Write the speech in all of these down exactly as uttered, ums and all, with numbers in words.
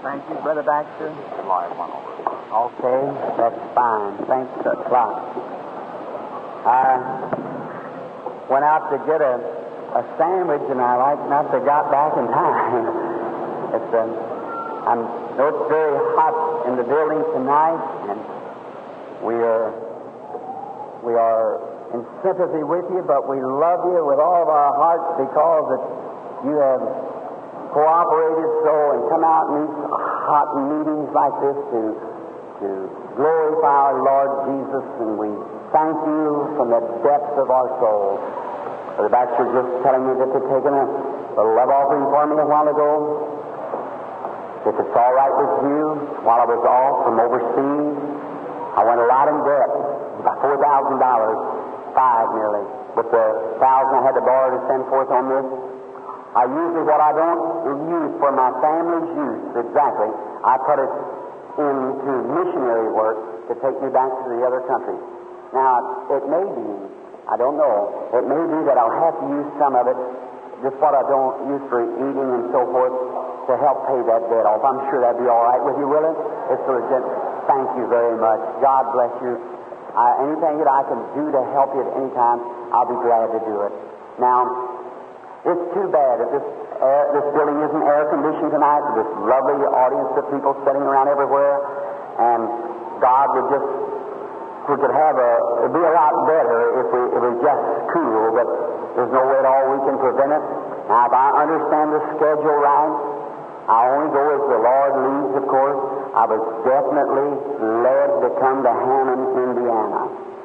Thank you, Brother Baxter. Slide one over. Okay, that's fine. Thanks a lot. I went out to get a, a sandwich, and I like not to got back in time. It's a, I'm know it's very hot in the building tonight, and we are we are in sympathy with you, but we love you with all of our hearts because it, you have cooperated so and come out in these hot meetings like this to to glorify our Lord Jesus, and we thank you from the depths of our soul. Brother Baxter just telling me that they're taking a, a love offering for me a while ago. If it's all right with you, while I was off from overseas, I went a lot in debt, about four thousand dollars, five nearly, with the thousand I had to borrow to send forth on this. I usually, what I don't use for my family's use, exactly, I put it into missionary work to take me back to the other country. Now, it may be, I don't know, it may be that I'll have to use some of it, just what I don't use for eating and so forth, to help pay that debt off. I'm sure that'd be all right with you, will it? It's a legit. Thank you very much. God bless you. Uh, anything that I can do to help you at any time, I'll be glad to do it. Now, it's too bad that this air, this building isn't air conditioned tonight. This lovely audience of people sitting around everywhere, and God would just we could have a it'd be a lot better if we if it was just cool, but there's no way at all we can prevent it. Now, if I understand the schedule right, I only go as the Lord leads, of course. I was definitely led to come to Hammond, Indiana.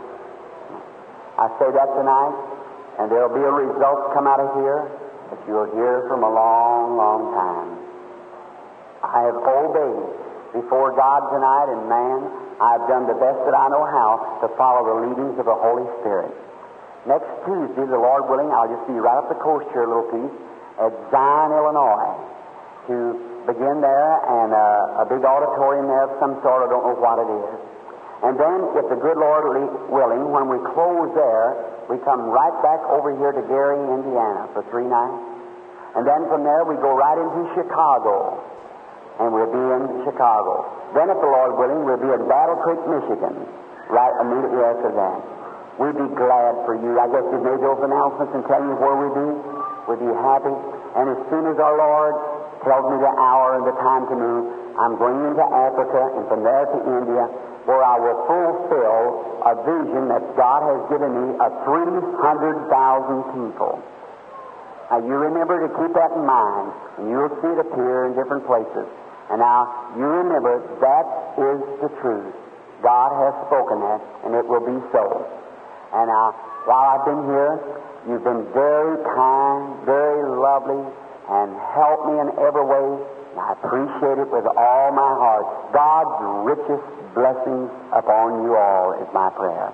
I say that tonight, and there'll be a result come out of here that you'll hear from a long, long time. I have obeyed before God tonight and man. I've done the best that I know how to follow the leadings of the Holy Spirit. Next Tuesday, the Lord willing, I'll just be right up the coast here a little piece at Zion, Illinois, to begin there, and uh, a big auditorium there of some sort. I don't know what it is. And then, if the good Lord willing, when we close there, we come right back over here to Gary, Indiana for three nights. And then from there, we go right into Chicago, and we'll be in Chicago. Then, if the Lord willing, we'll be at Battle Creek, Michigan, right immediately after that. We'd be glad for you. I guess we've made those announcements and tell you where we'll be. We'll be happy. And as soon as our Lord tells me the hour and the time to move, I'm going into Africa and from there to India, where I will fulfill a vision that God has given me of three hundred thousand people. Now, you remember to keep that in mind, and you'll see it appear in different places. And now, you remember that is the truth. God has spoken that, and it will be so. And now, while I've been here, you've been very kind, very lovely, and helped me in every way. I appreciate it with all my heart. God's richest blessings upon you all is my prayer.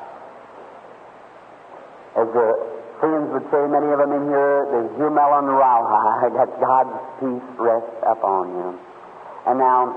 As the friends would say, many of them in here, the Humelon Rauha, that God's peace rests upon you. And now,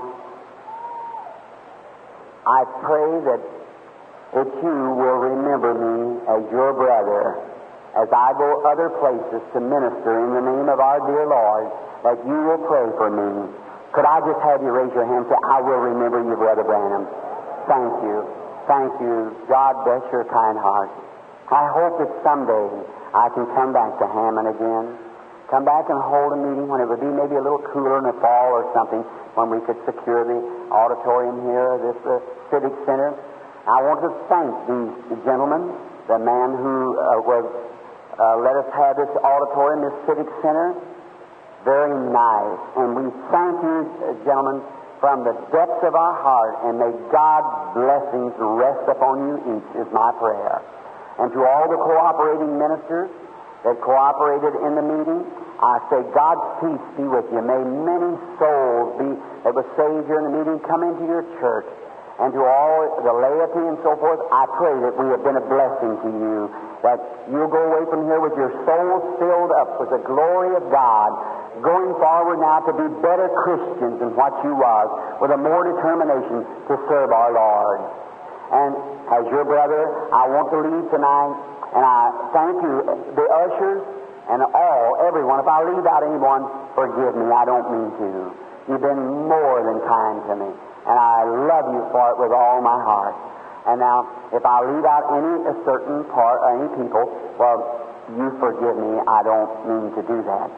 I pray that, that you will remember me as your brother, as I go other places to minister in the name of our dear Lord, that you will pray for me. Could I just have you raise your hand and say, I will remember you, Brother Branham. Thank you. Thank you. God bless your kind heart. I hope that someday I can come back to Hammond again. Come back and hold a meeting when it would be maybe a little cooler in the fall or something, when we could secure the auditorium here, this uh, Civic Center. I want to thank these gentlemen, the man who uh, was Uh, let us have this auditorium, this Civic Center. Very nice. And we thank you, uh, gentlemen, from the depths of our heart, and may God's blessings rest upon you each, is my prayer. And to all the cooperating ministers that cooperated in the meeting, I say God's peace be with you. May many souls be that were saved here in the meeting come into your church. And to all the laity and so forth, I pray that we have been a blessing to you, that you'll go away from here with your souls filled up with the glory of God, going forward now to be better Christians than what you was, with a more determination to serve our Lord. And as your brother, I want to leave tonight, and I thank you, the ushers and all, everyone. If I leave out anyone, forgive me, I don't mean to. You You've been more than kind to me, and I love you for it with all my heart. And now, if I leave out any a certain part, or any people, well, you forgive me. I don't mean to do that.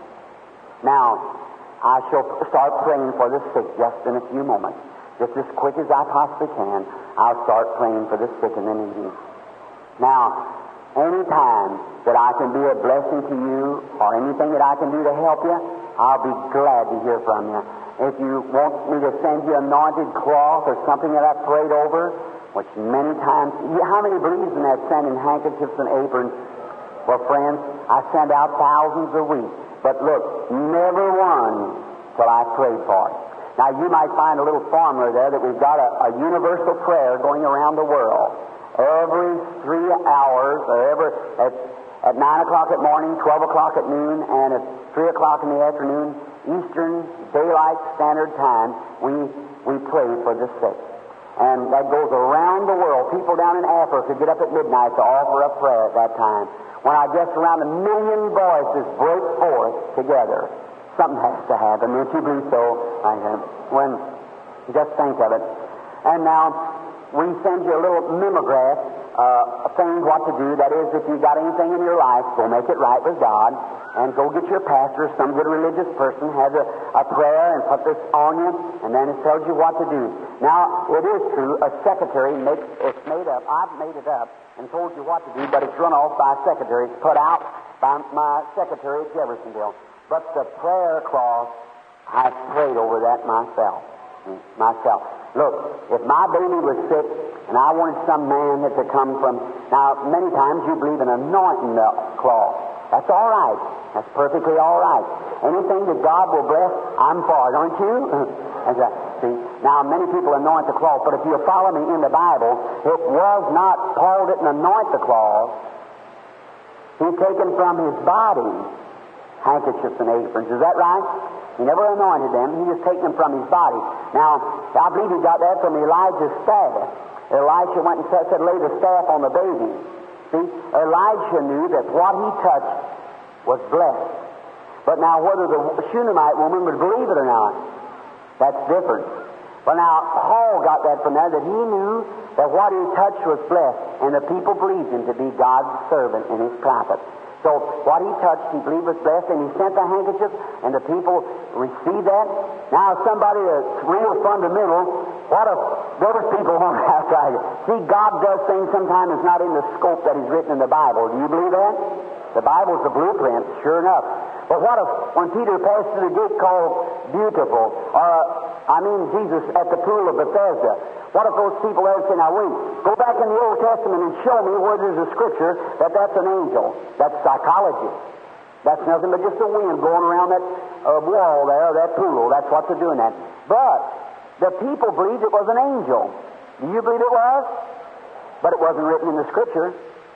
Now, I shall start praying for the sick just in a few moments. Just as quick as I possibly can, I'll start praying for the sick and the needy. Now, any time that I can be a blessing to you, or anything that I can do to help you, I'll be glad to hear from you. If you want me to send you anointed cloth or something that I prayed over, which many times, how many believes in that, sending handkerchiefs and aprons? Well, friends, I send out thousands a week. But look, never one till I prayed for it. Now, you might find a little formula there that we've got a, a universal prayer going around the world. Every three hours, or every, at, at nine o'clock at morning, twelve o'clock at noon, and at three o'clock in the afternoon, Eastern Daylight Standard Time, we, we pray for the sick. And that goes around the world. People down in Africa get up at midnight to offer up prayer at that time. When I guess around a million voices break forth together, something has to happen. Don't you believe so? I have. When, just think of it. And now, we send you a little mimeograph, uh, a thing what to do. That is, if you got anything in your life, go make it right with God, and go get your pastor, some good religious person, have a, a prayer and put this on you, and then it tells you what to do. Now, it is true, a secretary makes it's made up. I've made it up and told you what to do, but it's run off by a secretary. It's put out by my secretary at Jeffersonville. But the prayer cloth, I've prayed over that myself. Myself. Look, if my baby was sick and I wanted some man that to come from... Now, many times you believe in anointing the cloth. That's all right. That's perfectly all right. Anything that God will bless, I'm for it, aren't you? That's right. See, now many people anoint the cloth, but if you'll follow me in the Bible, it was not, Paul didn't anoint the cloth. He taken from his body handkerchiefs and aprons. Is that right? He never anointed them. He just taken them from his body. Now, I believe he got that from Elijah's staff. Elisha went and said, lay the staff on the baby. See, Elisha knew that what he touched was blessed. But now, whether the Shunammite woman would believe it or not, that's different. But now, Paul got that from there, that he knew that what he touched was blessed, and the people believed him to be God's servant and his prophet. So what he touched, he believed was blessed, and he sent the handkerchief, and the people received that. Now, somebody that's real fundamental, what if those people won't have to argue? See, God does things sometimes that's not in the scope that He's written in the Bible. Do you believe that? The Bible's the blueprint, sure enough. But what if when Peter passed through the gate called Beautiful, or, I mean Jesus at the pool of Bethesda, what if those people there say, now wait, go back in the Old Testament and show me where there's a scripture that that's an angel. That's psychology. That's nothing but just the wind going around that uh, wall there, that pool. That's what they're doing that. But the people believed it was an angel. Do you believe it was? But it wasn't written in the scripture.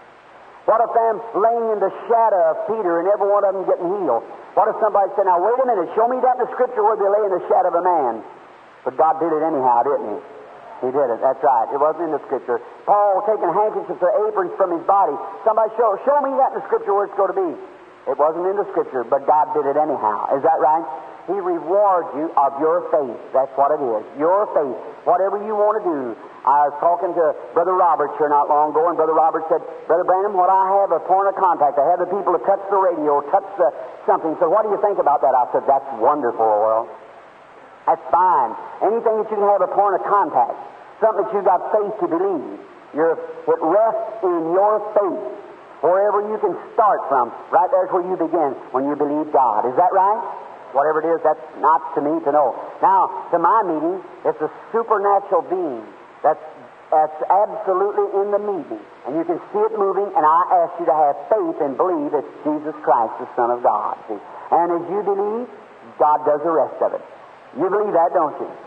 What if them laying in the shadow of Peter and every one of them getting healed? What if somebody said, now wait a minute, show me that in the scripture where they lay in the shadow of a man? But God did it anyhow, didn't He? He did it, that's right. It wasn't in the scripture. Paul taking handkerchiefs or aprons from his body. Somebody show, show me that in the scripture where it's going to be. It wasn't in the scripture, but God did it anyhow. Is that right? He rewards you of your faith. That's what it is. Your faith. Whatever you want to do. I was talking to Brother Robert here not long ago, and Brother Robert said, Brother Branham, what I have a point of contact. I have the people to touch the radio, touch the something. So what do you think about that? I said, that's wonderful, Oral. That's fine. Anything that you can have a point of contact, something that you've got faith to believe. You're, it rests in your faith. Wherever you can start from, right there's where you begin when you believe God. Is that right? Whatever it is, that's not to me to know. Now, to my meeting, it's a supernatural being that's, that's absolutely in the meeting. And you can see it moving, and I ask you to have faith and believe it's Jesus Christ, the Son of God. See? And as you believe, God does the rest of it. You believe that, don't you?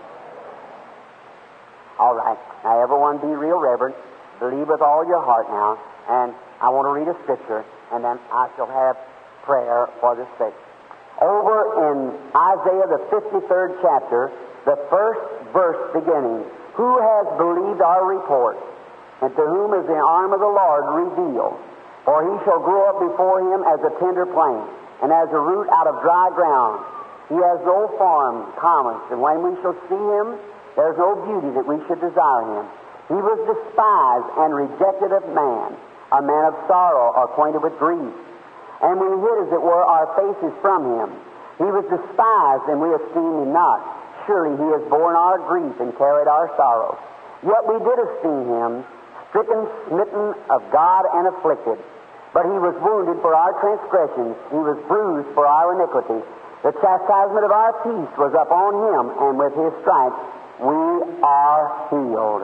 All right. Now, everyone be real reverent. Believe with all your heart now. And I want to read a scripture, and then I shall have prayer for the sick. Over in Isaiah, the fifty-third chapter, the first verse beginning, who has believed our report, and to whom is the arm of the Lord revealed? For he shall grow up before him as a tender plant, and as a root out of dry ground. He has no form commerce, and when we shall see him, there's no beauty that we should desire him. He was despised and rejected of man, a man of sorrow, acquainted with grief. And we hid, as it were, our faces from him. He was despised, and we esteemed him not. Surely he has borne our grief and carried our sorrows. Yet we did esteem him, stricken, smitten of God, and afflicted. But he was wounded for our transgressions, he was bruised for our iniquity. The chastisement of our peace was upon him, and with his stripes we are healed.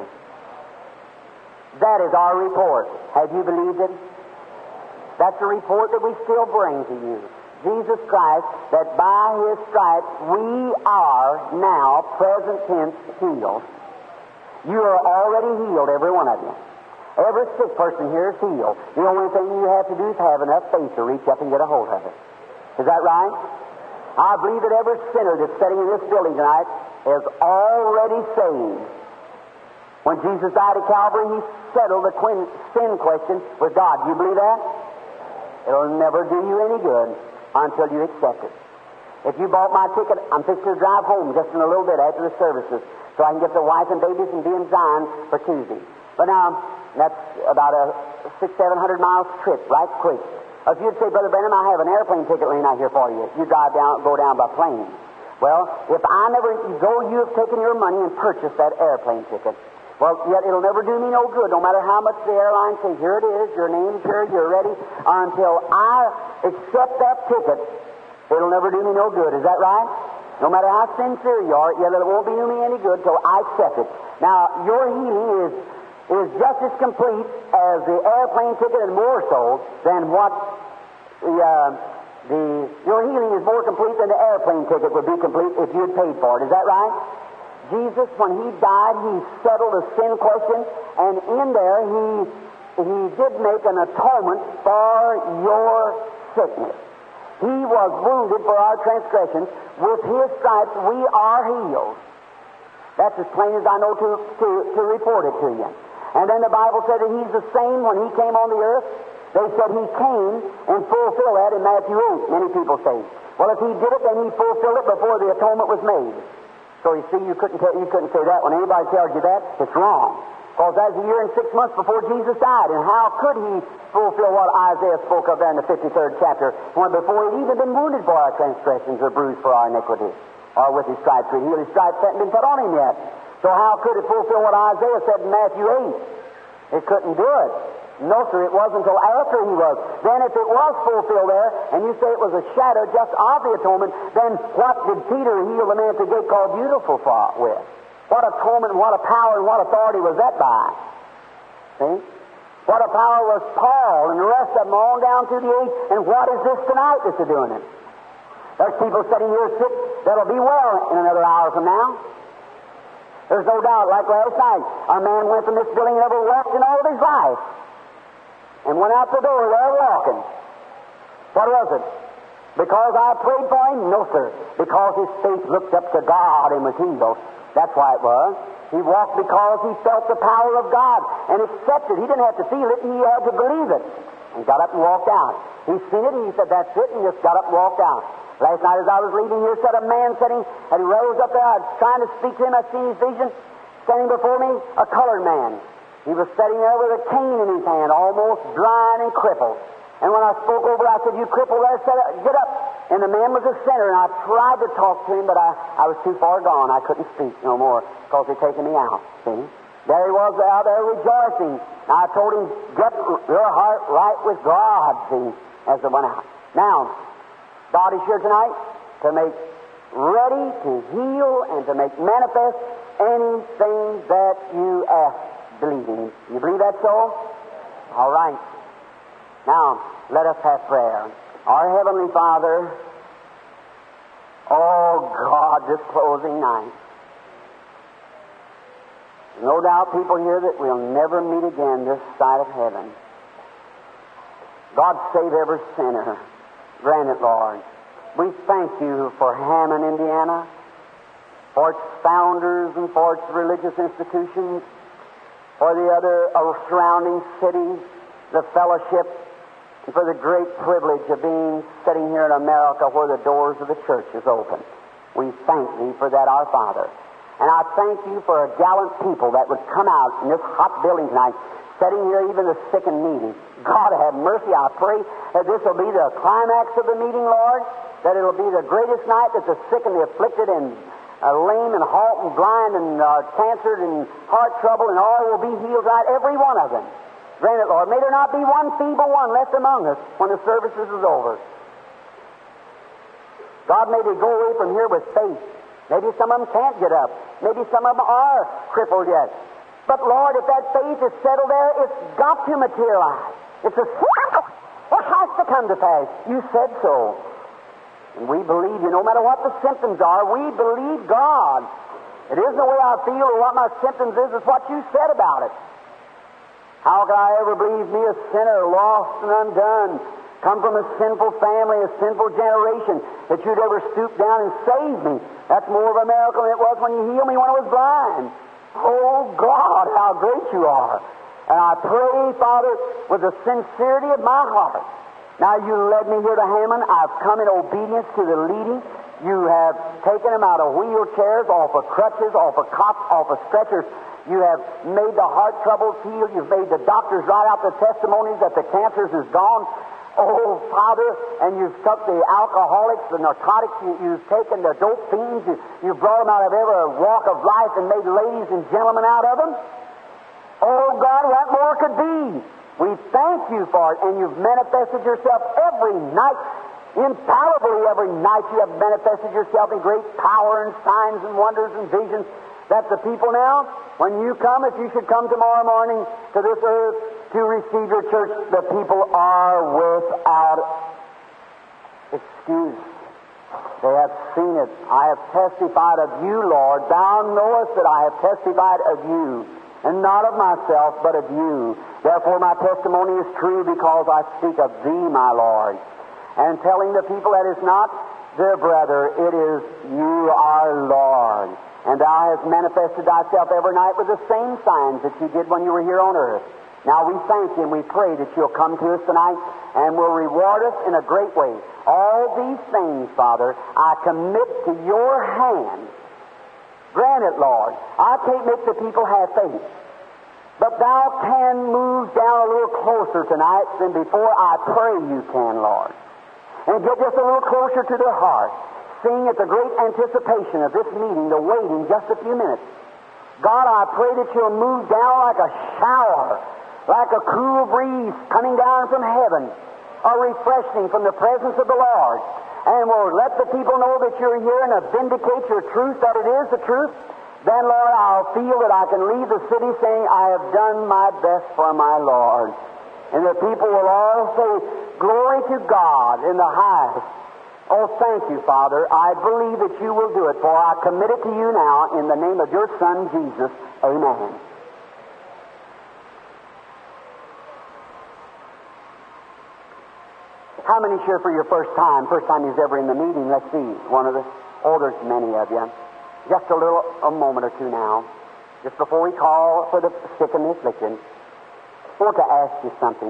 That is our report. Have you believed it? That's a report that we still bring to you. Jesus Christ, that by his stripes we are now, present tense, healed. You are already healed, every one of you. Every sick person here is healed. The only thing you have to do is have enough faith to reach up and get a hold of it. Is that right? I believe that every sinner that's sitting in this building tonight is already saved. When Jesus died at Calvary, he settled the sin question with God. Do you believe that? It'll never do you any good until you accept it. If you bought my ticket, I'm fixing to drive home just in a little bit after the services so I can get the wife and babies and be in Zion for Tuesday. But now, that's about a six, seven hundred miles trip, right quick. If you'd say, Brother Branham, I have an airplane ticket laying out here for you. You drive down, go down by plane. Well, if I never go, you have taken your money and purchased that airplane ticket. Well, yet it'll never do me no good, no matter how much the airline says, here it is, your name's here, you're ready. Until I accept that ticket, it'll never do me no good. Is that right? No matter how sincere you are, yet it won't do me any good till I accept it. Now, your healing is is just as complete as the airplane ticket, and more so than what the, uh, the your healing is more complete than the airplane ticket would be complete if you'd paid for it. Is that right? Jesus, when he died, he settled a sin question, and in there he he did make an atonement for your sickness. He was wounded for our transgressions. With his stripes we are healed. That's as plain as I know to, to, to report it to you. And then the Bible said that he's the same when he came on the earth. They said he came and fulfilled that in Matthew eight, many people say. Well, if he did it, then he fulfilled it before the atonement was made. So you see, you couldn't, tell, you couldn't say that. When anybody tells you that, it's wrong. Because that's a year and six months before Jesus died. And how could he fulfill what Isaiah spoke of there in the fifty-third chapter, when before he'd even been wounded for our transgressions or bruised for our iniquity, or with his stripes we healed? His stripes hadn't been put on him yet. So how could it fulfill what Isaiah said in Matthew eight? It couldn't do it. No, sir, it wasn't until after he was. Then if it was fulfilled there, and you say it was a shadow just of the atonement, then what did Peter heal the man at the gate called Beautiful for with? What atonement, and what a power, and what authority was that by? See? What a power was Paul and the rest of them on down through the age, and what is this tonight that's doing it? There's people sitting here sick that'll be well in another hour from now. There's no doubt, like last night, a man went from this building and never walked in all of his life. And went out the door there walking. What was it? Because I prayed for him? No, sir. Because his faith looked up to God and was healed. That's why it was. He walked because he felt the power of God and accepted. He didn't have to feel it, he had to believe it. And got up and walked out. He seen it and he said, that's it, and just got up and walked out. Last night as I was leaving here, sat a man sitting, and he rose up there. I was trying to speak to him. I seen his vision. Standing before me, a colored man. He was sitting there with a cane in his hand, almost blind and crippled. And when I spoke over, I said, you crippled there, said, get up. And the man was a sinner, and I tried to talk to him, but I, I was too far gone. I couldn't speak no more because they'd taken me out, see? There he was out there rejoicing. And I told him, get your heart right with God, see, as I went out. Now, God is here tonight to make ready to heal and to make manifest anything that you ask, believing. You believe that so? All right. Now, let us have prayer. Our Heavenly Father, oh God, this closing night. No doubt people here that we'll never meet again this side of heaven. God save every sinner. Grant it, Lord. We thank you for Hammond, Indiana, for its founders and for its religious institutions, for the other uh, surrounding cities, the fellowship, and for the great privilege of being sitting here in America where the doors of the church is open. We thank Thee for that, our Father. And I thank You for a gallant people that would come out in this hot building tonight, sitting here, even the sick and needy. God have mercy, I pray that this will be the climax of the meeting, Lord, that it will be the greatest night that the sick and the afflicted and uh, lame and halt and blind and uh, cancered and heart trouble and all will be healed tonight, every one of them. Grant it, Lord. May there not be one feeble one left among us when the services is over. God, may they go away from here with faith. Maybe some of them can't get up. Maybe some of them are crippled yet. But, Lord, if that faith is settled there, it's got to materialize. It's a it has to come to pass. You said so. And we believe You. No matter what the symptoms are, we believe God. It isn't the way I feel or what my symptoms is, it's what You said about it. How can I ever believe me, a sinner, lost and undone, come from a sinful family, a sinful generation, that You'd ever stoop down and save me? That's more of a miracle than it was when You healed me when I was blind. Oh, God, how great You are. And I pray, Father, with the sincerity of my heart. Now, You led me here to Hammond. I've come in obedience to the leading. You have taken them out of wheelchairs, off of crutches, off of cots, off of stretchers. You have made the heart troubles heal. You've made the doctors write out the testimonies that the cancers is gone. Oh, Father, and You've took the alcoholics, the narcotics, you, You've taken the dope fiends, you, You've brought them out of every walk of life and made ladies and gentlemen out of them. Oh, God, what more could be? We thank You for it, and You've manifested Yourself every night. Infallibly every night You have manifested Yourself in great power and signs and wonders and visions, that the people now, when You come, if You should come tomorrow morning to this earth to receive Your church, the people are without excuse. They have seen it. I have testified of You, Lord. Thou knowest that I have testified of You, and not of myself, but of You. Therefore my testimony is true, because I speak of Thee, my Lord. And telling the people that it's not their brother, it is You, our Lord. And Thou hast manifested Thyself every night with the same signs that You did when You were here on earth. Now we thank You and we pray that You'll come to us tonight and will reward us in a great way. All these things, Father, I commit to Your hand. Grant it, Lord. I can't make the people have faith. But Thou can move down a little closer tonight than before. I pray You can, Lord. And get just a little closer to their heart, seeing at the great anticipation of this meeting, the waiting just a few minutes. God, I pray that You'll move down like a shower, like a cool breeze coming down from heaven, a refreshing from the presence of the Lord, and will let the people know that You're here and vindicate Your truth, that it is the truth. Then, Lord, I'll feel that I can leave the city saying, I have done my best for my Lord. And the people will all say, glory to God in the highest. Oh, thank You, Father. I believe that You will do it, for I commit it to You now in the name of Your Son, Jesus. Amen. How many here for your first time? First time you's ever in the meeting? Let's see. One of the older, many of you. Just a little, a moment or two now. Just before we call for the sick and the afflicted, I want to ask you something.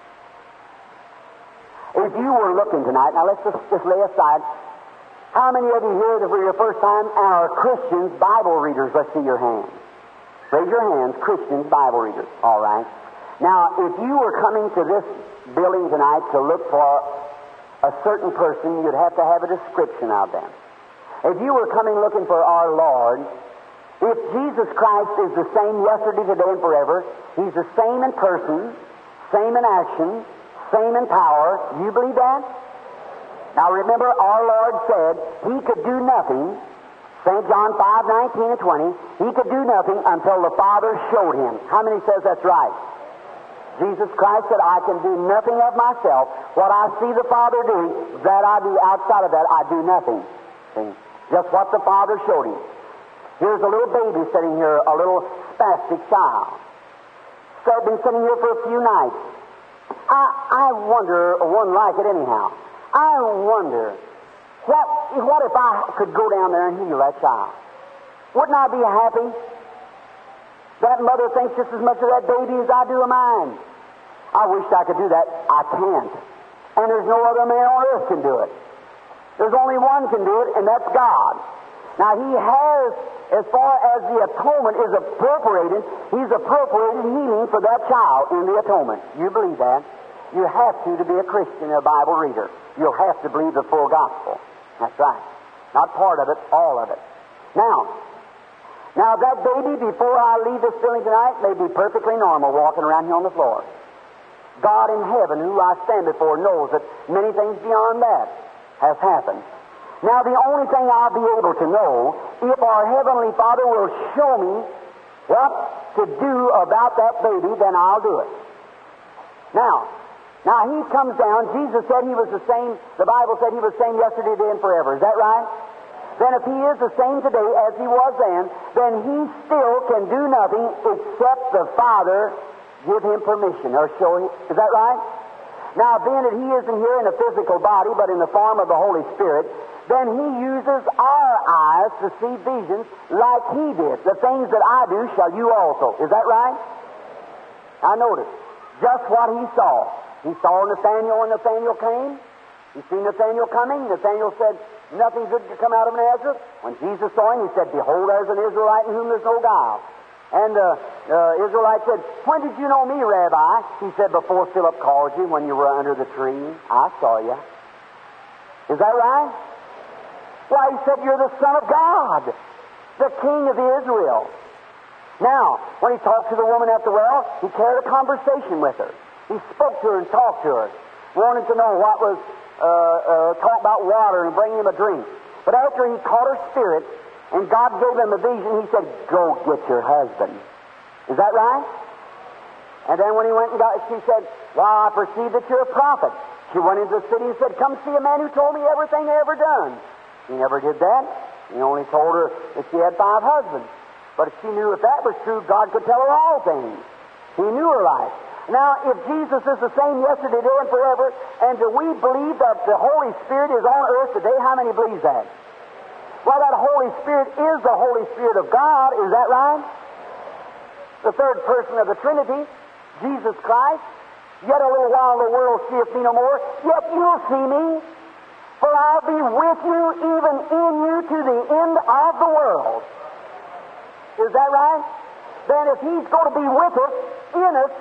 If you were looking tonight, now let's just, just lay aside, how many of you here that for your first time are Christians, Bible readers? Let's see your hands. Raise your hands, Christians, Bible readers. All right. Now, if you were coming to this building tonight to look for a certain person, you'd have to have a description of them. If you were coming looking for our Lord, if Jesus Christ is the same yesterday, today, and forever, He's the same in person, same in action, same in power. Do you believe that? Now remember, our Lord said He could do nothing, Saint John five, nineteen and twenty, He could do nothing until the Father showed Him. How many says that's right? Jesus Christ said, I can do nothing of myself. What I see the Father doing, that I do. Outside of that, I do nothing. See? Just what the Father showed Him. Here's a little baby sitting here, a little spastic child. So I've been sitting here for a few nights. I, I wonder, one like it anyhow, I wonder, what, what if I could go down there and heal that child? Wouldn't I be happy? That mother thinks just as much of that baby as I do of mine. I wish I could do that. I can't. And there's no other man on earth can do it. There's only one can do it, and that's God. Now, He has, as far as the atonement is appropriated, He's appropriated healing for that child in the atonement. You believe that? You have to to be a Christian and a Bible reader. You'll have to believe the full gospel. That's right. Not part of it, all of it. Now, now that baby, before I leave this building tonight, may be perfectly normal walking around here on the floor. God in heaven, who I stand before, knows that many things beyond that has happened. Now, the only thing I'll be able to know, if our Heavenly Father will show me what to do about that baby, then I'll do it. Now, now He comes down. Jesus said He was the same, the Bible said He was the same yesterday, today, and forever. Is that right? Then if He is the same today as He was then, then He still can do nothing except the Father give Him permission or show Him. Is that right? Now, being that He isn't here in a physical body, but in the form of the Holy Spirit, then He uses our eyes to see visions like He did. The things that I do shall you also. Is that right? Now notice, just what He saw. He saw Nathanael when Nathanael came. He seen Nathanael coming. Nathanael said, nothing good could come out of Nazareth. When Jesus saw him, He said, behold, there's an Israelite in whom there's no guile. And the uh, uh, Israelite said, when did you know me, Rabbi? He said, before Philip called you, when you were under the tree, I saw you. Is that right? Why, he said, you're the Son of God, the King of Israel. Now, when he talked to the woman at the well, he carried a conversation with her. He spoke to her and talked to her, wanted to know what was uh, uh, talk about water and bring him a drink. But after he caught her spirit, and God gave him a vision, he said, go get your husband. Is that right? And then when he went and got, she said, well, I perceive that you're a prophet. She went into the city and said, come see a man who told me everything I ever done. He never did that. He only told her that she had five husbands. But if she knew if that was true, God could tell her all things. He knew her life. Now, if Jesus is the same yesterday, today, and forever, and do we believe that the Holy Spirit is on earth today? How many believe that? Well, that Holy Spirit is the Holy Spirit of God. Is that right? The third person of the Trinity, Jesus Christ. Yet a little while the world seeth me no more, yet you'll see me. For I'll be with you, even in you, to the end of the world. Is that right? Then if He's going to be with us, in us,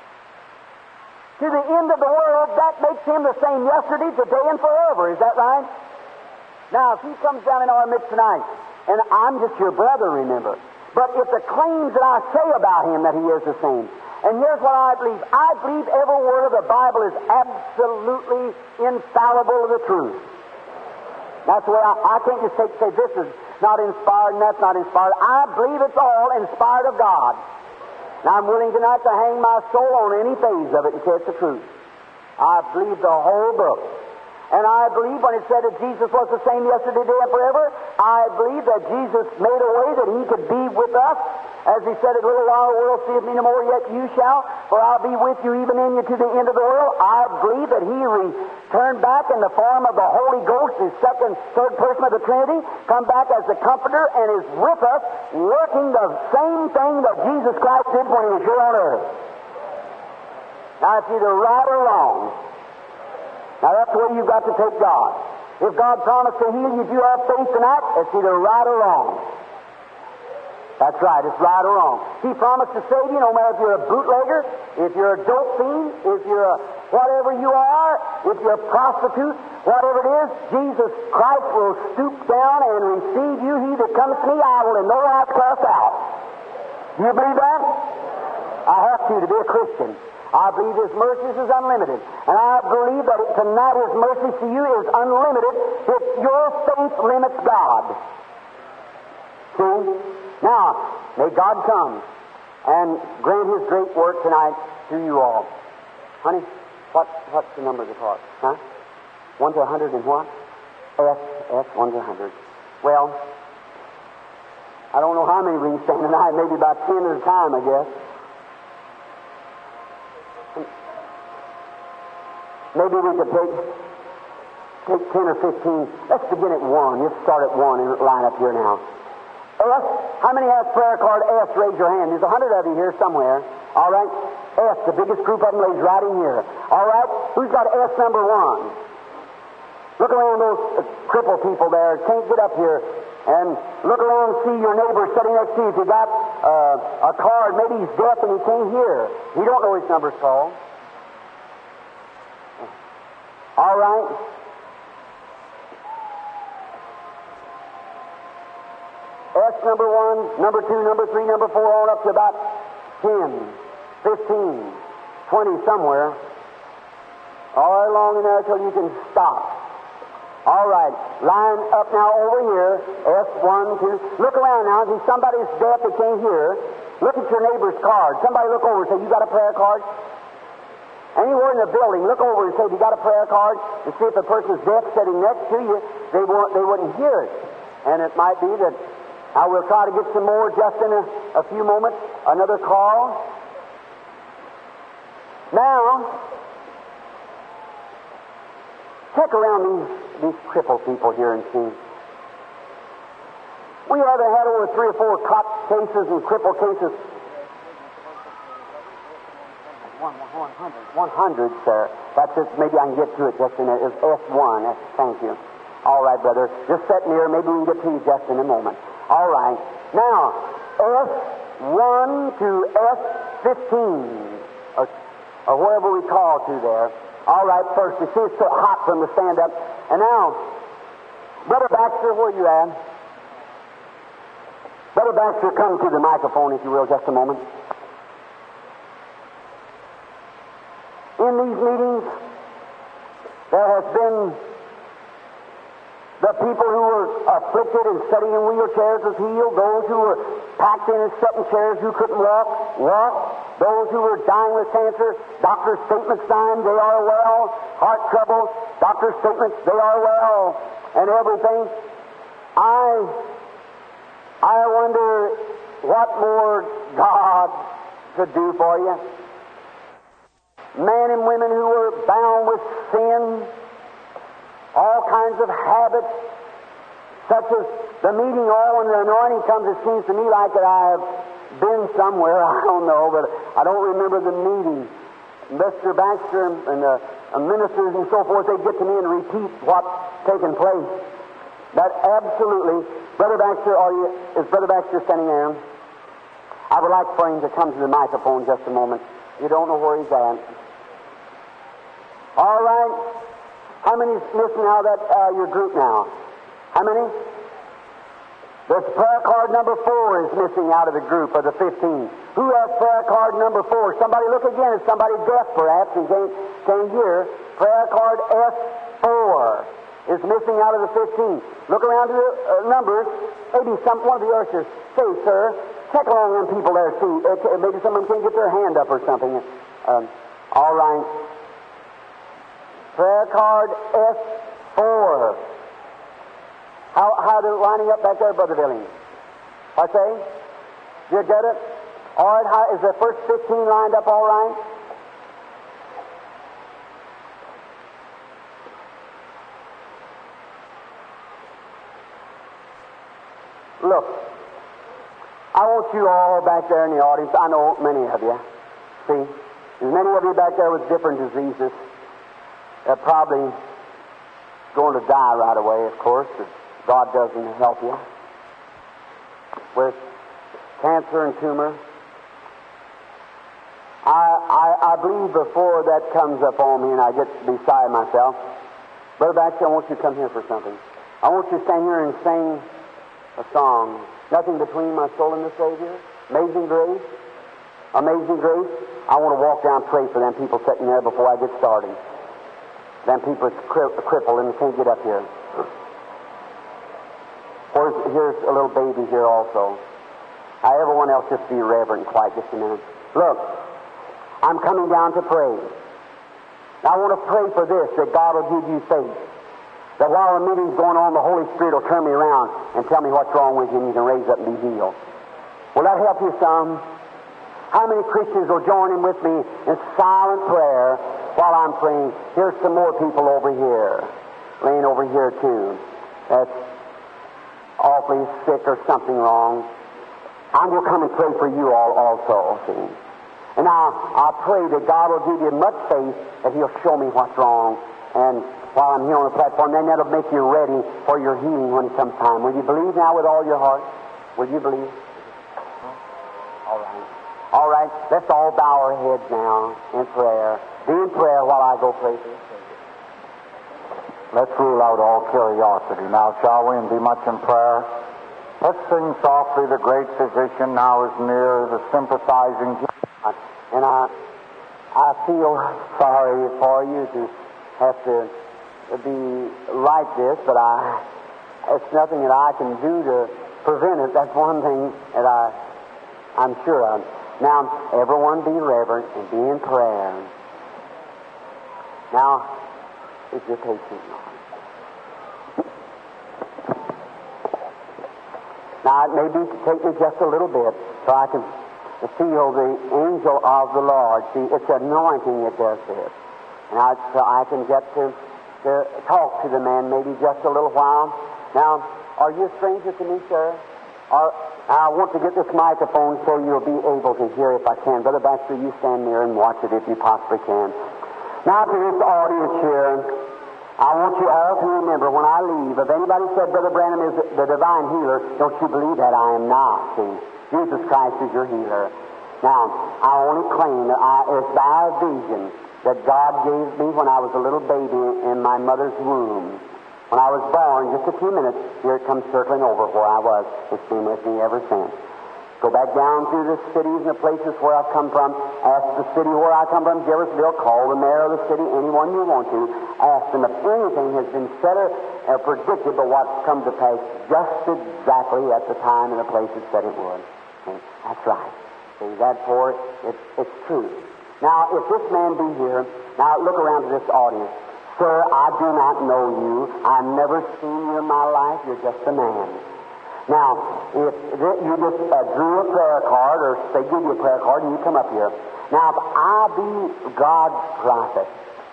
to the end of the world, that makes Him the same yesterday, today, and forever. Is that right? Now, if He comes down in our midst tonight, and I'm just your brother, remember, but if the claims that I say about Him that He is the same, and here's what I believe. I believe every word of the Bible is absolutely infallible to the truth. That's the way I, I can't just take, say this is not inspired and that's not inspired. I believe it's all inspired of God. Now, I'm willing tonight to hang my soul on any phase of it and say it's the truth. I believe the whole book. And I believe when it said that Jesus was the same yesterday, today, and forever, I believe that Jesus made a way that He could be with us. As He said, a little while the world seeth me no more, yet you shall, for I'll be with you even in you to the end of the world. I believe that He returned back in the form of the Holy Ghost, His second, third person of the Trinity, come back as the Comforter, and is with us, working the same thing that Jesus Christ did when He was here on earth. Now, it's either right or wrong. Now, that's the way you've got to take God. If God promised to heal you, if you have faith tonight, it's either right or wrong. That's right, it's right or wrong. He promised to save you no matter if you're a bootlegger, if you're a dope fiend, if you're a whatever you are, if you're a prostitute, whatever it is, Jesus Christ will stoop down and receive you. He that comes to me, I will in no wise cast out. Do you believe that? I have to, to be a Christian. I believe His mercy is unlimited. And I believe that tonight His mercy to you is unlimited if your faith limits God. See? Now, may God come and grant His great work tonight to you all. Honey, what, what's the number of the card? Huh? One to a hundred and what? S, S, one to a hundred. Well, I don't know how many we can stand tonight. Maybe about ten at a time, I guess. Maybe we could take take ten or fifteen. Let's begin at one. Let's start at one and line up here now. S, how many has prayer card S? Raise your hand. There's a hundred of you here somewhere. All right. S, the biggest group of them lays right in here. All right. Who's got S number one? Look around those uh, crippled people there, can't get up here. And look around and see your neighbor sitting next to you. If you got uh, a card, maybe he's deaf and he can't hear. He don't know his number's called. All right. S number one, number two, number three, number four, all up to about ten, fifteen, twenty somewhere. All along in there till you can stop. All right, line up now over here, S one, two. Look around now. If somebody's deaf that can't hear, look at your neighbor's card. Somebody look over and say, you got a prayer card? Anywhere in the building, look over and say, you got a prayer card? And see if the person's deaf sitting next to you, they, won't, they wouldn't hear it. And it might be that I will try to get some more just in a, a few moments. Another call. Now, check around these, these crippled people here and see. We haven't had over three or four cot cases and crippled cases. One, one hundred. One hundred, sir. That's it. Maybe I can get to it just in a It's S one. Thank you. All right, brother. Just sit near. Maybe we can get to you just in a moment. All right. Now, S one to S fifteen, or, or wherever we call to there. All right, first, you see it's so hot for them to stand up. And now, Brother Baxter, where are you at? Brother Baxter, come to the microphone, if you will, just a moment. In these meetings, there has been the people who were afflicted and sitting in wheelchairs was healed, those who were packed in and sat in chairs who couldn't walk, walk, those who were dying with cancer, doctor's statements dying, they are well, heart trouble, doctor's statements, they are well, and everything. I, I wonder what more God could do for you. Men and women who were bound with sin, all kinds of habits, such as the meeting oil when the anointing comes. It seems to me like that I have been somewhere, I don't know, but I don't remember the meeting. Mister Baxter and the uh, ministers and so forth, they get to me and repeat what's taken place. That absolutely, Brother Baxter, are you, is Brother Baxter standing there? I would like for him to come to the microphone just a moment. You don't know where he's at. All right. How many's missing out of that, uh, your group now? How many? This prayer card number four is missing out of the group of the fifteen. Who has prayer card number four? Somebody look again. Is somebody deaf perhaps and can't, can't hear? Prayer card S four is missing out of the fifteen. Look around to the uh, numbers. Maybe some one of the ushers. Say, sir, check along them people there. See, uh, maybe someone can get their hand up or something. Um, all right. Prayer card S four. How, how do lining up back there, Brother Billy? I say? You get it? All right, how, is the first fifteen lined up all right? Look, I want you all back there in the audience. I know many of you. See? There's many of you back there with different diseases. They're probably going to die right away, of course, if God doesn't help you. With cancer and tumor. I, I, I believe before that comes up on me and I get beside myself, Brother Baxter, I want you to come here for something. I want you to stand here and sing a song. Nothing between my soul and the Savior. Amazing Grace. Amazing Grace. I want to walk down and pray for them people sitting there before I get started. Them people are cri- crippled and can't get up here. Here's, here's a little baby here also. Now, everyone else just be reverent and quiet just a minute. Look, I'm coming down to pray. Now, I want to pray for this, that God will give you faith. That while the meeting's going on, the Holy Spirit will turn me around and tell me what's wrong with you and you can raise up and be healed. Will that help you some? How many Christians will join in with me in silent prayer while I'm praying? Here's some more people over here, laying over here too. That's awfully sick or something wrong. I'm going to come and pray for you all also, see. And now, I pray that God will give you much faith that He'll show me what's wrong. And while I'm here on the platform. Then that'll make you ready for your healing when it comes time. Will you believe now with all your heart? Will you believe? All right. All right. Let's all bow our heads now in prayer. Be in prayer while I go pray for you. Let's rule out all curiosity now, shall we, and be much in prayer. Let's sing softly, the great physician now is near, the sympathizing Jesus. And I, I feel sorry for you to have to be like this, but I, it's nothing that I can do to prevent it. That's one thing that I, I'm sure of. Now, everyone be reverent and be in prayer. Now, is your patient, Lord. Now, it may be to take me just a little bit so I can feel the angel of the Lord. See, it's anointing that does this. And I, so I can get to, to talk to the man maybe just a little while. Now, are you a stranger to me, sir? Or, I want to get this microphone so you'll be able to hear if I can. Brother Baxter, you stand there and watch it if you possibly can. Now to this audience here, I want you all to remember when I leave, if anybody said Brother Branham is the divine healer, don't you believe that? I am not. See, Jesus Christ is your healer. Now, I only claim that I, it's by a vision that God gave me when I was a little baby in my mother's womb. When I was born, just a few minutes, here it comes circling over where I was. It's been with me ever since. Go back down through the cities and the places where I've come from. Ask the city where I come from, Jeffersonville. Call the mayor of the city, anyone you want to. Ask them if anything has been said or uh, predicted but what's come to pass just exactly at the time and the place it said it would. See, that's right. See, therefore, it's, it's true. Now, if this man be here, now look around to this audience. Sir, I do not know you. I've never seen you in my life. You're just a man. Now, if you just uh, drew a prayer card, or they give you a prayer card, and you come up here. Now, if I be God's prophet,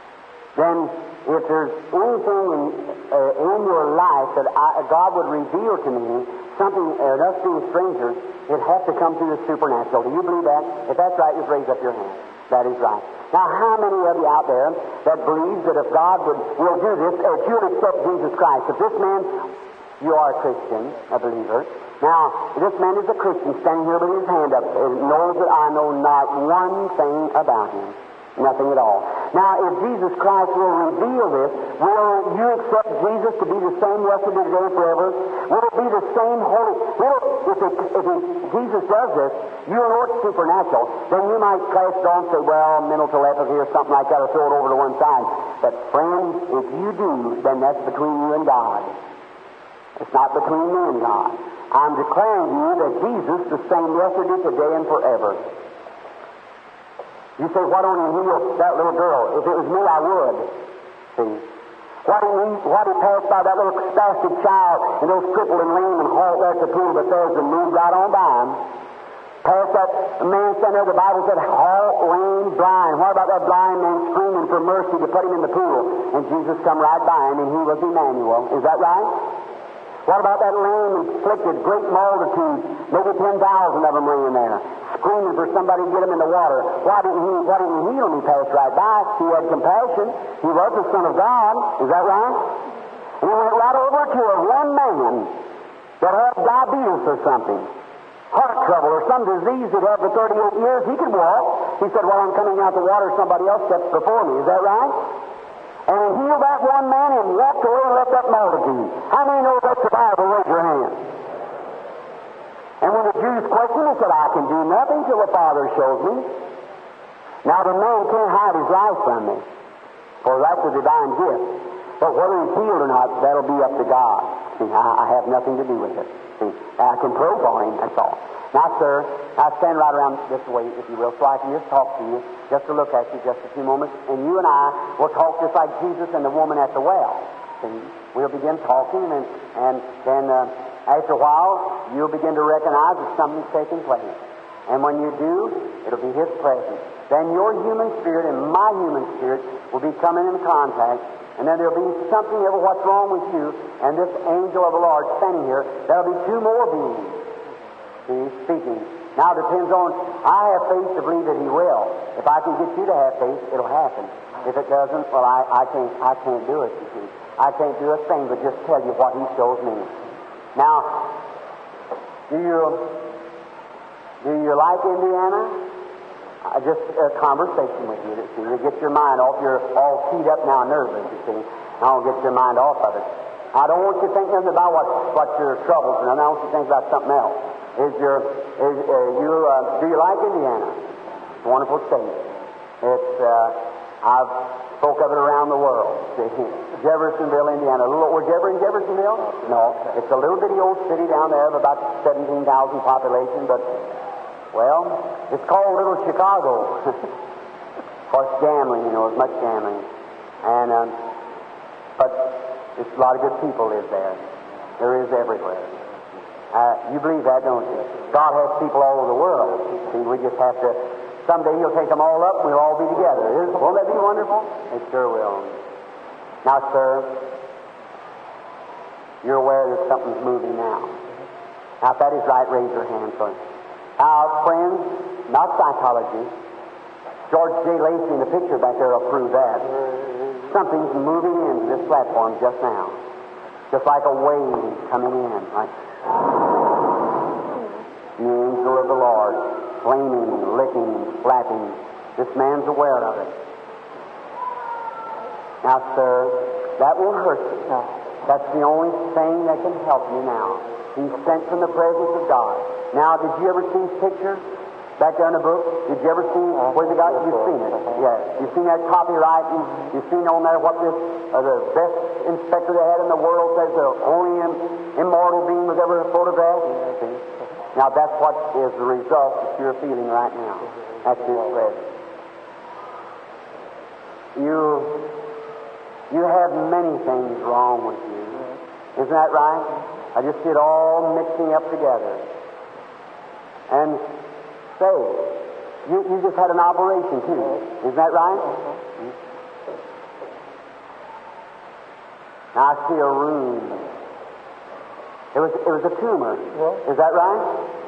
then if there's anything in, uh, in your life that I, God would reveal to me, something, uh, us being strangers, it has to come through the supernatural. Do you believe that? If that's right, just raise up your hand. That is right. Now, how many of you out there that believes that if God would will do this, if you'll accept Jesus Christ, if this man... You are a Christian, a believer. Now, this man is a Christian standing here with his hand up and knows that I know not one thing about him. Nothing at all. Now, if Jesus Christ will reveal this, will you accept Jesus to be the same yesterday, today, and forever? Will it be the same holy... Will, if, it, if it, Jesus does this, you know it's supernatural, then you might cast it on and say, well, mental telepathy or something like that, or throw it over to one side. But, friends, if you do, then that's between you and God. It's not between me and God. I'm declaring to you that Jesus is the same yesterday, today, and forever. You say, why don't he heal that little girl? If it was me, I would. See? Why didn't he, why did he pass by that little spastic child and those crippled and lame and halt there at the pool of Bethesda and moved right on by him? Pass that man standing there, the Bible said, halt, lame, blind. What about that blind man screaming for mercy to put him in the pool? And Jesus come right by him, and he was Emmanuel. Is that right? What about that lame, afflicted, great multitude, maybe ten thousand of them laying there, screaming for somebody to get them in the water? Why didn't he, why didn't he heal them? He passed right by. He had compassion. He was the Son of God. Is that right? And he went right over to a one man that had diabetes or something, heart trouble or some disease he'd had for thirty-eight years. He could walk. He said, well, I'm coming out the water. Somebody else steps before me. Is that right? And he healed that one man and walked away and left that multitude. How many know that's the Bible? Raise your hand. And when the Jews questioned him, he said, I can do nothing till the Father shows me. Now the man can't hide his life from me, for that's a divine gift. But whether he's healed or not, that'll be up to God. See, I, I have nothing to do with it. See, I can pray for him, that's all. Now, sir, I stand right around this way, if you will, so I can just talk to you, just to look at you just a few moments, and you and I will talk just like Jesus and the woman at the well. See, we'll begin talking, and, and then uh, after a while, you'll begin to recognize that something's taking place. And when you do, it'll be His presence. Then your human spirit and my human spirit will be coming in contact, and then there'll be something ever what's wrong with you, and this angel of the Lord standing here, there'll be two more beings. See, he's speaking. Now it depends on, I have faith to believe that he will. If I can get you to have faith, it'll happen. If it doesn't, well, I, I can't I can't do it, you see. I can't do a thing but just tell you what he shows me. Now, do you do you like Indiana? Uh, just a conversation with you, you see. You get your mind off. You're all keyed up now, nervous, you see. I don't get your mind off of it. I don't want you to think nothing about what, what your troubles are. I want you to think about something else. Is your is uh, you uh, do you like Indiana? It's a wonderful state. It's uh, I've spoke of it around the world. See, Jeffersonville, Indiana. Little, was you ever in Jeffersonville? No. It's a little bitty old city down there of about seventeen thousand population, but well, it's called Little Chicago. Of course, gambling, you know, there's much gambling, and um, but it's a lot of good people live there. There is everywhere. Uh, you believe that, don't you? God has people all over the world. See, we just have to, someday He'll take them all up and we'll all be together. Is, won't that be wonderful? It sure will. Now, sir, you're aware that something's moving now. Now, if that is right, raise your hand, sir. Now, friends, not psychology. George J. Lacey in the picture back there will prove that. Something's moving into this platform just now. Just like a wave coming in. Like the angel of the Lord, flaming, licking, flapping. This man's aware of it. Now, sir, that won't hurt you. That's the only thing that can help you now. He's sent from the presence of God. Now, did you ever see his picture back there in the book? Did you ever see where they got? You've seen it. Yes. You've seen that copyright. You've seen on there what this uh, the best inspector they had in the world says the only im- immortal being was ever photographed. See? Now, that's what is the result that you're feeling right now. That's his presence. You, you have many things wrong with you. Isn't that right? I just see it all mixing up together. And say, you, you just had an operation too. Isn't that right? Mm-hmm. Now I see a room. It was it was a tumor. Yeah. Is that right?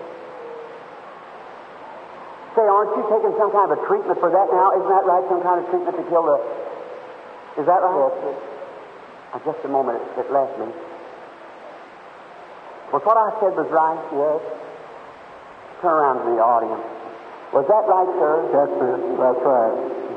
Say, aren't you taking some kind of a treatment for that now? Isn't that right? Some kind of treatment to kill the... Is that right? Yes. Uh, just a moment. It, it left me. Was what I said was right? Yes. Turn around to the audience. Was that right, sir? Yes, sir. That's right.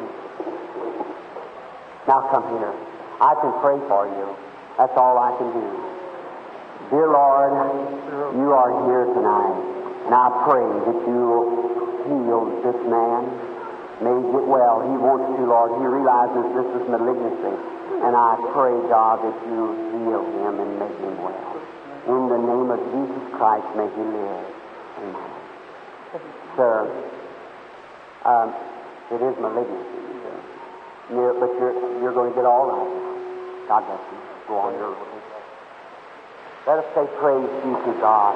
Now come here. I can pray for you. That's all I can do. Dear Lord, you are here tonight, and I pray that you heal this man. May he get well. He wants to, Lord. He realizes this is malignancy, and I pray, God, that you heal him and make him well. In the name of Jesus Christ, may he live. Amen. Sir, um, it is malignancy, sir. You're, but you're, you're going to get all right now. God bless you. Go on your way. Let us say praise be to God.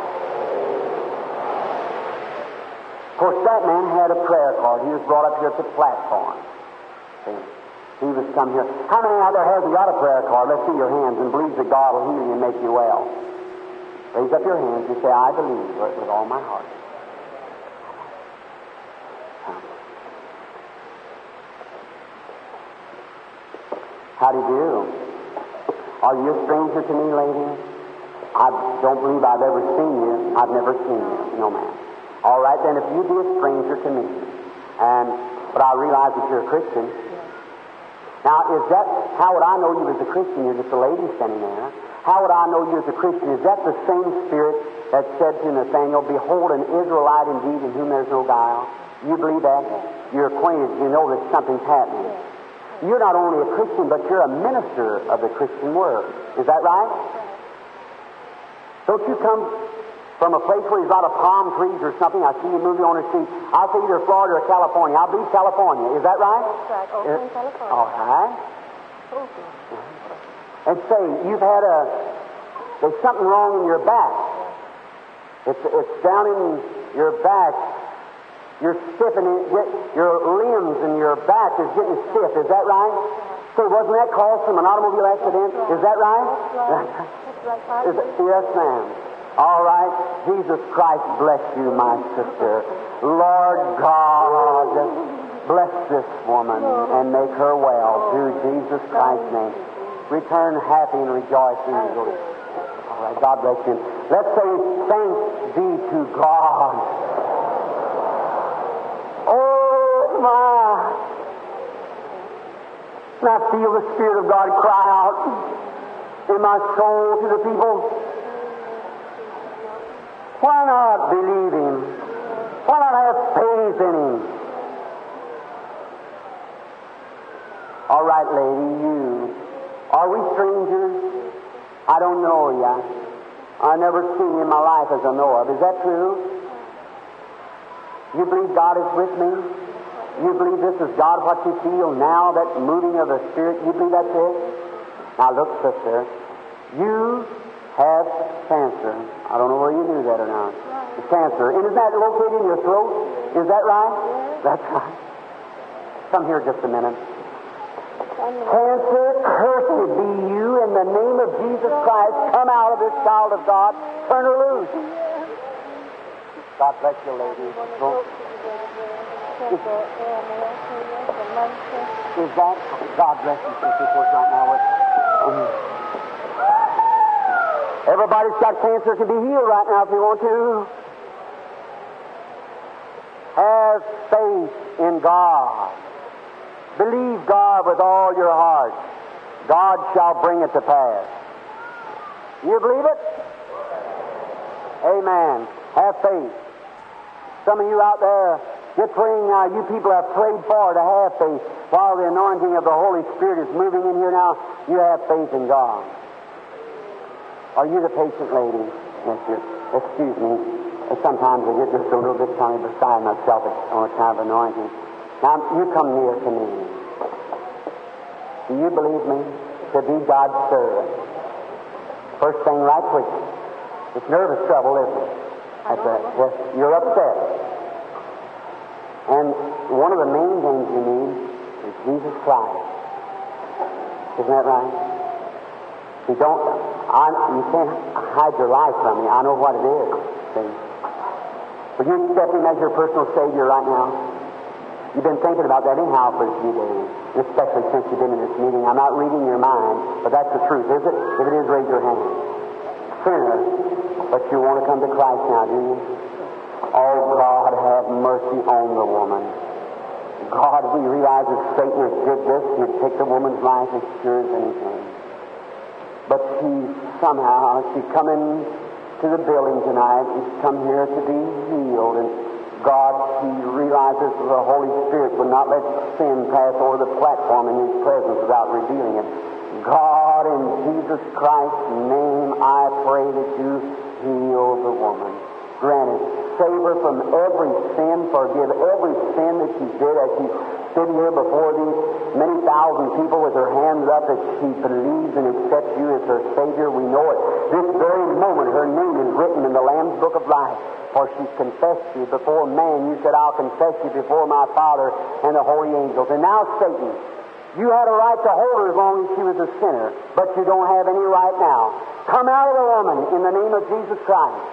Of course, that man had a prayer card. He was brought up here at the platform. See? He was come here. How many out there hasn't got a prayer card? Let's see your hands and believe that God will heal you and make you well. Raise up your hands and say, I believe with all my heart. How do you do? Are you a stranger to me, lady? I don't believe I've ever seen you. I've never seen you. No, ma'am. All right, then, if you be a stranger to me, and but I realize that you're a Christian. Now, is that, how would I know you as a Christian? You're just a lady standing there. How would I know you as a Christian? Is that the same Spirit that said to Nathaniel, behold, an Israelite indeed in whom there's no guile? You believe that? You're acquainted. You know that something's happening. You're not only a Christian, but you're a minister of the Christian Word. Is that right? Don't you come from a place where there's a lot of palm trees or something? I see you moving on the street. I'll say either Florida or California. I believe California. Is that right? That's right. Oakland, California. All right. Oakland. And say, you've had a, there's something wrong in your back. It's, it's down in your back. You're stiff and it, your limbs and your back is getting stiff. Is that right? So wasn't that caused from an automobile accident? Is that right? That's right. That's right. Is it, yes, ma'am. All right. Jesus Christ bless you, my sister. Lord God, bless this woman and make her well through Jesus Christ's name. Return happy and rejoicing. All right, God bless you. Let's say thanks be to God. Oh, my. And I feel the Spirit of God cry out in my soul to the people. Why not believe Him? Why not have faith in Him? All right, lady, you. Are we strangers? I don't know you. I've never seen you in my life as I know of. Is that true? You believe God is with me? You believe this is God, what you feel now, that moving of the Spirit? You believe that's it? Now look, sister, you have cancer. I don't know where you knew that or not. It's cancer. And is that located in your throat? Is that right? That's right. Come here just a minute. Cancer, cursed be you in the name of Jesus Christ. Come out of this child of God. Turn her loose. God bless you, lady. Go. Is, is that God bless you, sister, for right now? Um, everybody's got cancer can be healed right now if you want to. Have faith in God. Believe God with all your heart. God shall bring it to pass. You believe it? Amen. Have faith. Some of you out there, you're praying now. You people have prayed for to have faith. While the anointing of the Holy Spirit is moving in here now, you have faith in God. Are you the patient lady? Yes, sir. Excuse me. Sometimes I get just a little bit kind of beside myself on a kind of anointing. Now, you come near to me. Do you believe me to be God's servant? First thing right quick. It's nervous trouble, isn't it? That's a, yes, you're upset. And one of the main things you need is Jesus Christ. Isn't that right? You don't, I, you can't hide your life from me. I know what it is. See? Will you accept Him as your personal Savior right now? You've been thinking about that anyhow for a few days, especially since you've been in this meeting. I'm not reading your mind, but that's the truth, is it? If it is, raise your hand. Sinner, but you want to come to Christ now, do you? Oh, God, have mercy on the woman. God, we realize that Satan has did this. He'd take the woman's life as sure as anything. But she somehow, she's coming to the building tonight. She's come here to be healed. And God, she realizes that the Holy Spirit will not let sin pass over the platform in His presence without revealing it. God, in Jesus Christ's name, I pray that you heal the woman. Grant it. Save her from every sin. Forgive every sin that she did as she stood here before these many thousand people with her hands up that she believes and accepts you as her Savior. We know it. This very moment her name is written in the Lamb's Book of Life. For she's confessed you before man. You said, I'll confess you before my Father and the holy angels. And now, Satan, you had a right to hold her as long as she was a sinner, but you don't have any right now. Come out of the woman in the name of Jesus Christ.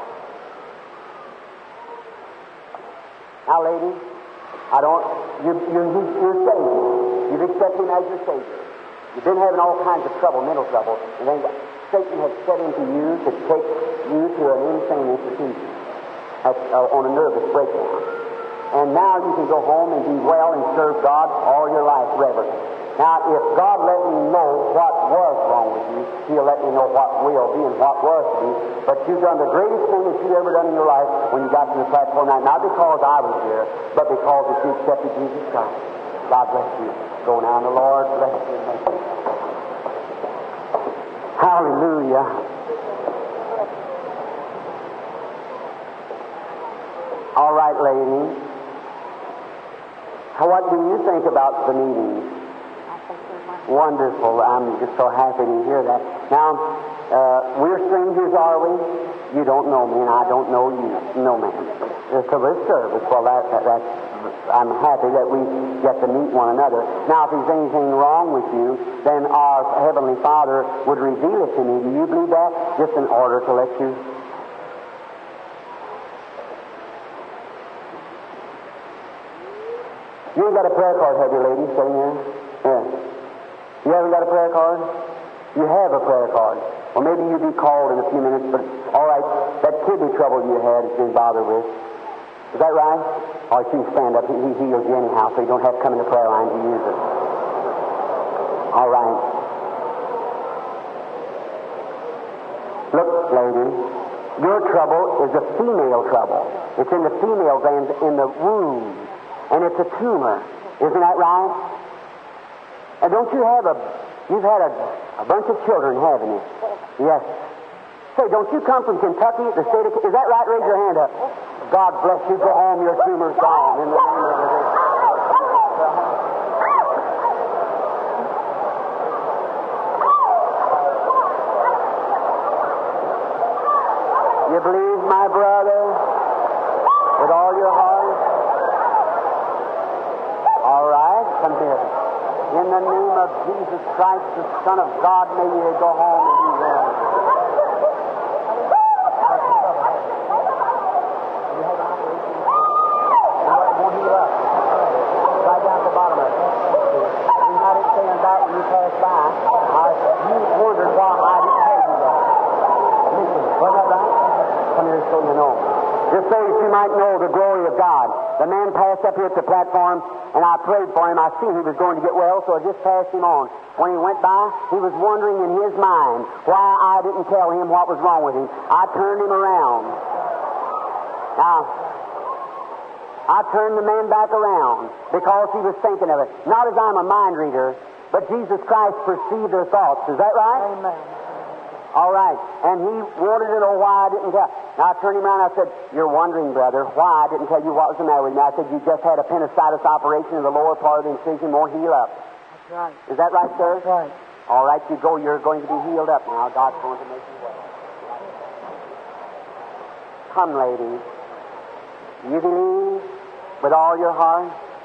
Now, lady, I don't, you, you, you're Savior. You've accepted Him as your Savior. You've been having all kinds of trouble, mental trouble, and then Satan has set into you to take you to an insane institution at, uh, on a nervous breakdown. And now you can go home and be well and serve God all your life reverently. Now, if God let me know what was wrong with you, He'll let me know what will be and what was to be. But you've done the greatest thing that you've ever done in your life when you got to the platform tonight. Not because I was here, but because that you accepted Jesus Christ. God bless you. Go now, and the Lord bless you. Hallelujah. All right, lady. What do you think about the meetings? Wonderful. I'm just so happy to hear that. Now, uh, we're strangers, are we? You don't know me, and I don't know you. No, ma'am. So this service, well, that, that, that's, I'm happy that we get to meet one another. Now, if there's anything wrong with you, then our Heavenly Father would reveal it to me. Do you believe that? Just in order to let you You ain't got a prayer card, have you, lady, sitting here? Yeah. You haven't got a prayer card? You have a prayer card. Well, maybe you'll be called in a few minutes, but all right, that kidney trouble you had is being bothered with. Is that right? Or you can stand up. He, he heals you anyhow, so you don't have to come in the prayer line to use it. All right. Look, lady, your trouble is a female trouble. It's in the female glands in the womb, and it's a tumor. Isn't that right? And don't you have a, you've had a, a bunch of children, haven't you? Yes. Say, don't you come from Kentucky, the state of, is that right? Raise your hand up. God bless you. Go home. Your tumor's gone. In the name of the You believe, my brother, with all your heart? All right, come here. In the name of Jesus Christ, the Son of God, may you go home and be well. It won't heal up. Right down at the bottom of it. You had it saying that when you passed by. Uh, you wondered why I didn't tell you that. Listen, wasn't that right? Come here so you know. Just so that you might know the glory of God. The man passed up here at the platform, and I prayed for him. I seen he was going to get well, so I just passed him on. When he went by, he was wondering in his mind why I didn't tell him what was wrong with him. I turned him around. Now, I turned the man back around because he was thinking of it. Not as I'm a mind reader, but Jesus Christ perceived their thoughts. Is that right? Amen. All right. And he wanted to know why I didn't tell. Now I turned him around and I said, you're wondering, brother, why I didn't tell you what was the matter with me. I said, you just had a appendicitis operation in the lower part of the incision, won't heal up. That's right. Is that right, sir? That's right. All right, you go. You're going to be healed up now. God's going to make you well. Come, lady. You believe with all your heart?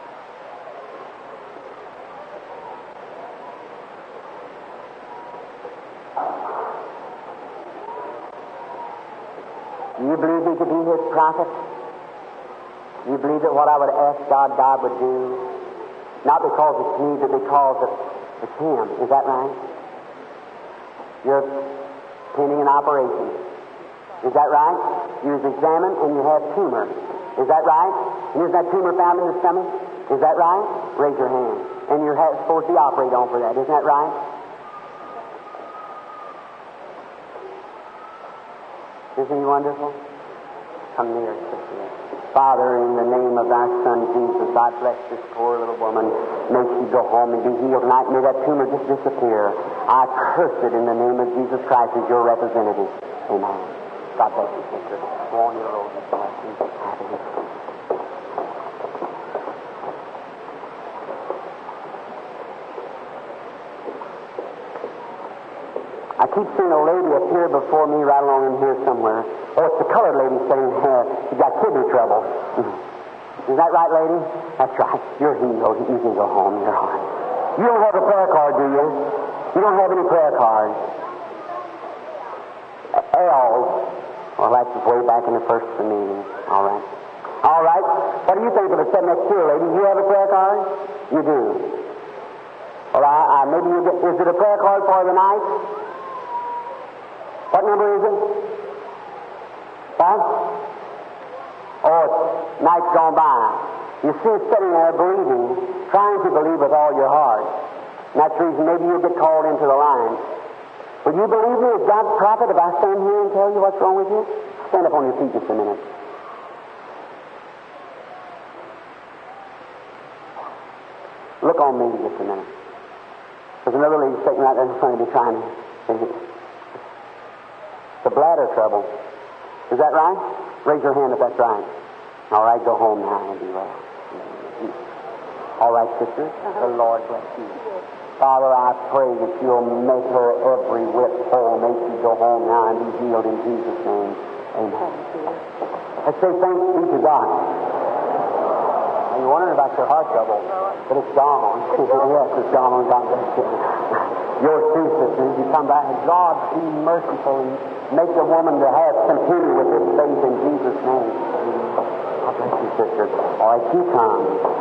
Do you believe me to be His prophet? Do you believe that what I would ask God, God would do? Not because it's me, but because of, it's Him. Is that right? You're pending an operation. Is that right? You was examined and you had tumor. Is that right? And is that tumor found in the stomach? Is that right? Raise your hand. And you're ha- supposed to be operated on for that. Isn't that right? Isn't He wonderful? Come near, sister. Father, in the name of thy Son, Jesus, I bless this poor little woman. May she go home and be healed tonight. May that tumor just disappear. I curse it in the name of Jesus Christ as your representative. Amen. God bless you, sister. Go on your road. Happiness. I keep seeing a lady appear before me right along in here somewhere. Oh, it's the colored lady saying uh, she's got kidney trouble. Mm-hmm. Is that right, lady? That's right. You're healed. You can go home. You're all right. You don't have a prayer card, do you? You don't have any prayer card. L. Well, that's way back in the first of the meeting. All right. All right. What do you think of it? Sitting next to you, lady. You have a prayer card? You do. Well, I, I, maybe you get. Is it a prayer card for the night? What number is it? What? Oh, it's night's gone by. You see it sitting there believing, trying to believe with all your heart. And that's the reason maybe you'll get called into the line. Will you believe me as God's prophet if I stand here and tell you what's wrong with you? Stand up on your feet just a minute. Look on me just a minute. There's another lady sitting right there in front of me trying to say it. The bladder trouble. Is that right? Raise your hand if that's right. All right, go home now and be well. All right, sister. The Lord bless you. Father, I pray that you'll make her every whit whole. Make you go home now and be healed in Jesus' name. Amen. Let's say thanks be to God. Now, you're wondering about your heart trouble, but it's gone. Yes, it's gone. God bless you. Yours too, sisters. You come back and God be merciful and make the woman to have continue with this faith in Jesus' name. God bless you. sister. All right, you come.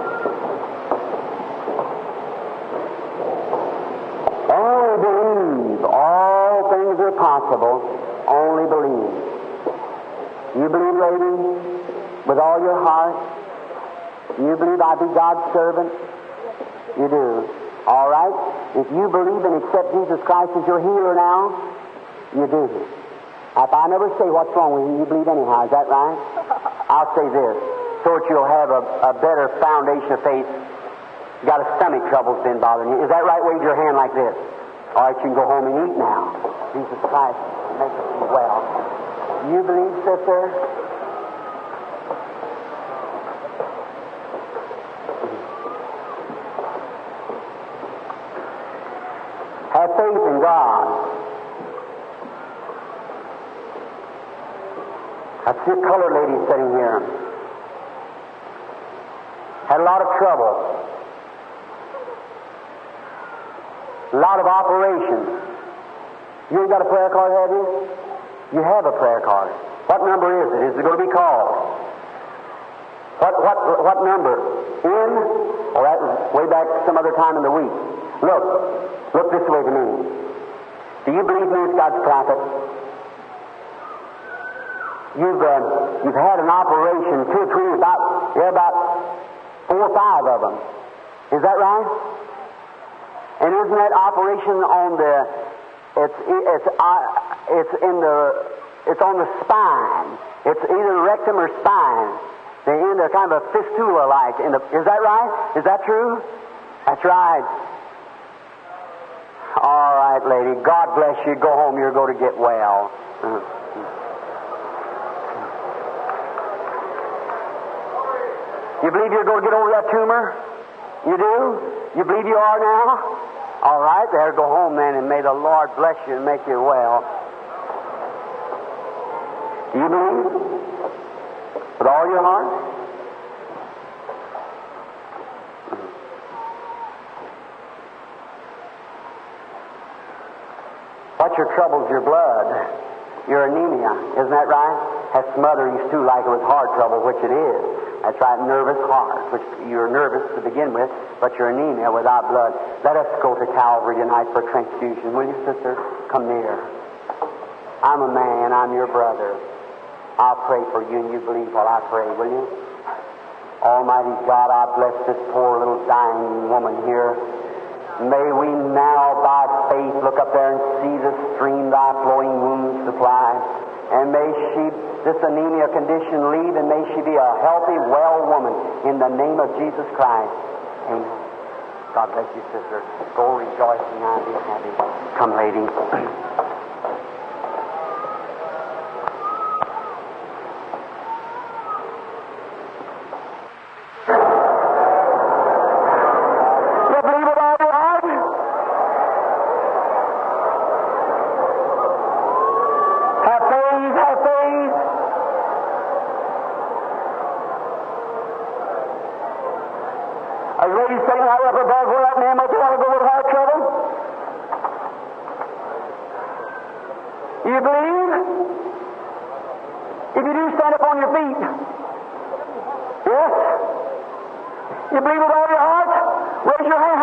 Only believe. All things are possible. Only believe. You believe, lady, with all your heart? You believe I be God's servant? You do. All right? If you believe and accept Jesus Christ as your healer now, you do. If I never say what's wrong with you, you believe anyhow. Is that right? I'll say this, so that you'll have a, a better foundation of faith. You got a stomach trouble's been bothering you. Is that right? Wave your hand like this. All right, you can go home and eat now. Jesus Christ makes you well. You believe, sister? Have faith in God. I see a colored lady sitting here. Had a lot of trouble. A lot of operations. You ain't got a prayer card, have you? You have a prayer card. What number is it? Is it going to be called? What what what number? In? Oh, that was way back some other time in the week. Look, look this way to me. Do you believe me as God's prophet? You've uh, you've had an operation, two or three, about yeah, about four or five of them. Is that right? And isn't that operation on the? It's it's uh, it's in the it's on the spine. It's either rectum or spine. The end of kind of a fistula like. In the, is that right? Is that true? That's right. All right, lady. God bless you. Go home. You're going to get well. Mm-hmm. You believe you're going to get over that tumor? You do? You believe you are now? All right, there, go home then, and may the Lord bless you and make you well. Do you believe? With all your heart? What's your troubles? Your blood. Your anemia. Isn't that right? Has some other use too, like it was heart trouble, which it is. That's right, nervous heart, which you're nervous to begin with, but you're anemia without blood. Let us go to Calvary tonight for transfusion. Will you, sister? Come near. I'm a man. I'm your brother. I'll pray for you, and you believe while I pray, will you? Almighty God, I bless this poor little dying woman here. May we now, by faith, look up there and see the stream thy flowing wounds supply. And may she, this anemia condition leave, and may she be a healthy, well woman in the name of Jesus Christ. Amen. God bless you, sister. Go rejoicing and be happy. Come, lady. You believe with all your heart? Raise your hand.